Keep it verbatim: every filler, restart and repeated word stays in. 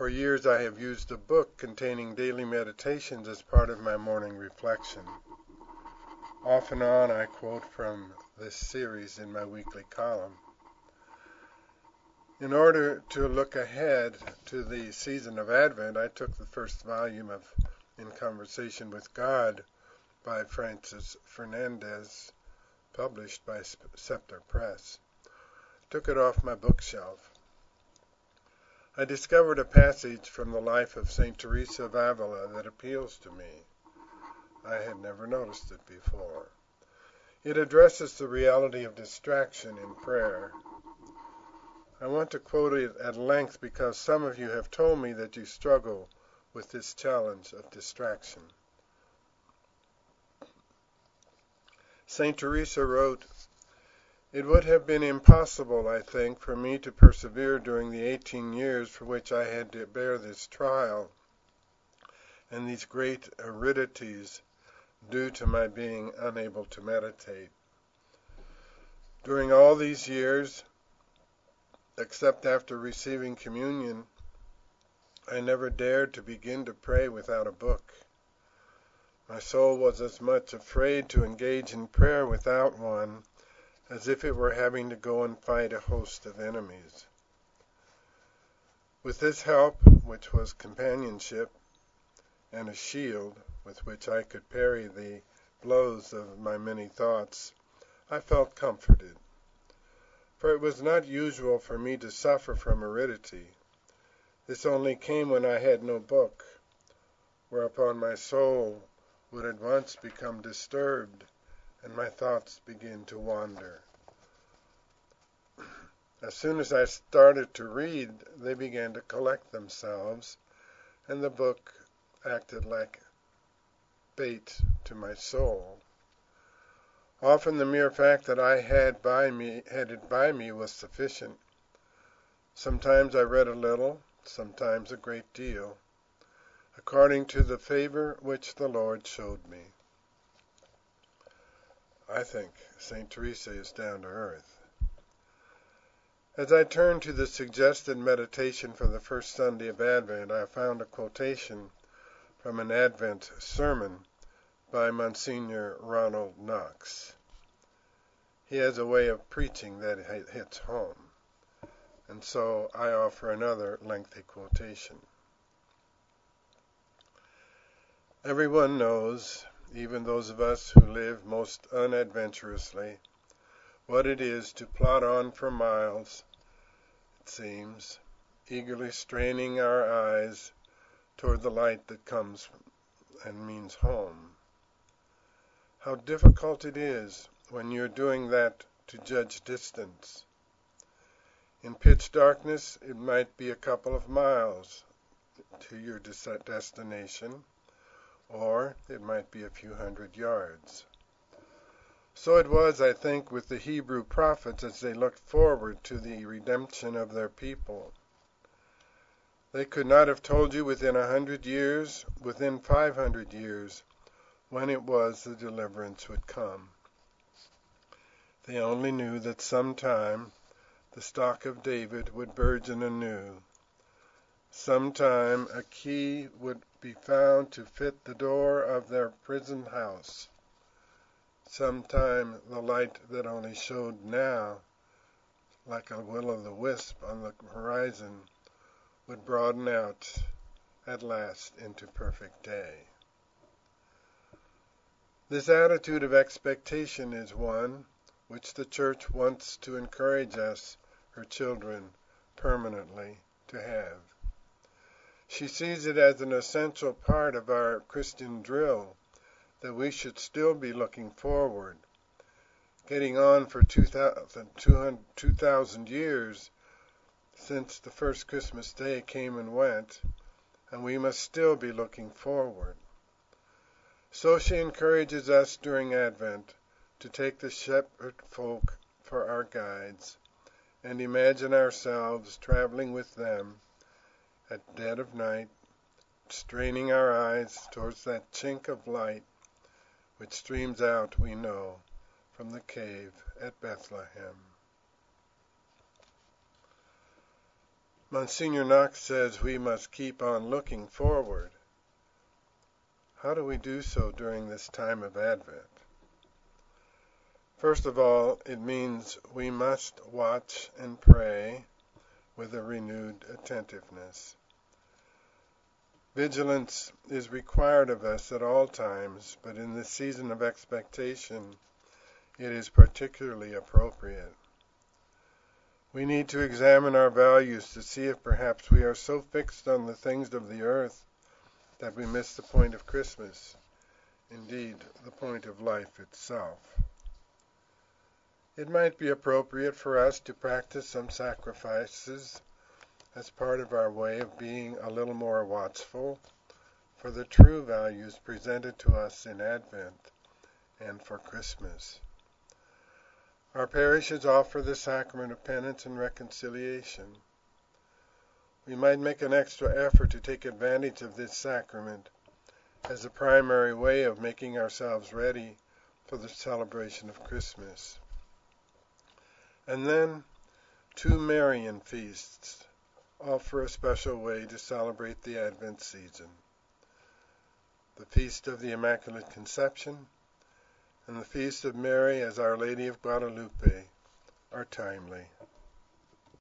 For years I have used a book containing daily meditations as part of my morning reflection. Off and on I quote from this series in my weekly column. In order to look ahead to the season of Advent, I took the first volume of In Conversation with God by Francis Fernandez, published by Scepter Press. Took it off my bookshelf. I discovered a passage from the life of Saint Teresa of Avila that appeals to me. I had never noticed it before. It addresses the reality of distraction in prayer. I want to quote it at length because some of you have told me that you struggle with this challenge of distraction. Saint Teresa wrote, "It would have been impossible, I think, for me to persevere during the eighteen years for which I had to bear this trial and these great aridities due to my being unable to meditate. During all these years, except after receiving communion, I never dared to begin to pray without a book. My soul was as much afraid to engage in prayer without one as if it were having to go and fight a host of enemies. With this help, which was companionship and a shield with which I could parry the blows of my many thoughts, I felt comforted. For it was not usual for me to suffer from aridity. This only came when I had no book, whereupon my soul would at once become disturbed and my thoughts begin to wander. As soon as I started to read, they began to collect themselves, and the book acted like bait to my soul. Often the mere fact that I had by me had it by me was sufficient. Sometimes I read a little, sometimes a great deal, according to the favor which the Lord showed me." I think Saint Teresa is down to earth. As I turned to the suggested meditation for the first Sunday of Advent, I found a quotation from an Advent sermon by Monsignor Ronald Knox. He has a way of preaching that hits home, and so I offer another lengthy quotation. "Everyone knows, even those of us who live most unadventurously, what it is to plod on for miles, it seems, eagerly straining our eyes toward the light that comes and means home. How difficult it is when you're doing that to judge distance. In pitch darkness, it might be a couple of miles to your destination, or it might be a few hundred yards. So it was, I think, with the Hebrew prophets as they looked forward to the redemption of their people. They could not have told you within a hundred years, within five hundred years, when it was the deliverance would come. They only knew that sometime the stock of David would burgeon anew. Sometime a key would be found to fit the door of their prison house. Sometime the light that only showed now, like a will-o'-the-wisp on the horizon, would broaden out at last into perfect day. This attitude of expectation is one which the Church wants to encourage us, her children, permanently to have. She sees it as an essential part of our Christian drill that we should still be looking forward. Getting on for two thousand years since the first Christmas day came and went, and we must still be looking forward. So she encourages us during Advent to take the shepherd folk for our guides and imagine ourselves traveling with them at dead of night, straining our eyes towards that chink of light which streams out, we know, from the cave at Bethlehem. Monsignor Knox says we must keep on looking forward. How do we do so during this time of Advent? First of all, it means we must watch and pray with a renewed attentiveness. Vigilance is required of us at all times, but in this season of expectation, it is particularly appropriate. We need to examine our values to see if perhaps we are so fixed on the things of the earth that we miss the point of Christmas, indeed, the point of life itself. It might be appropriate for us to practice some sacrifices as part of our way of being a little more watchful for the true values presented to us in Advent and for Christmas. Our parishes offer the sacrament of penance and reconciliation. We might make an extra effort to take advantage of this sacrament as a primary way of making ourselves ready for the celebration of Christmas. And then, two Marian feasts offer a special way to celebrate the Advent season. The Feast of the Immaculate Conception and the Feast of Mary as Our Lady of Guadalupe are timely.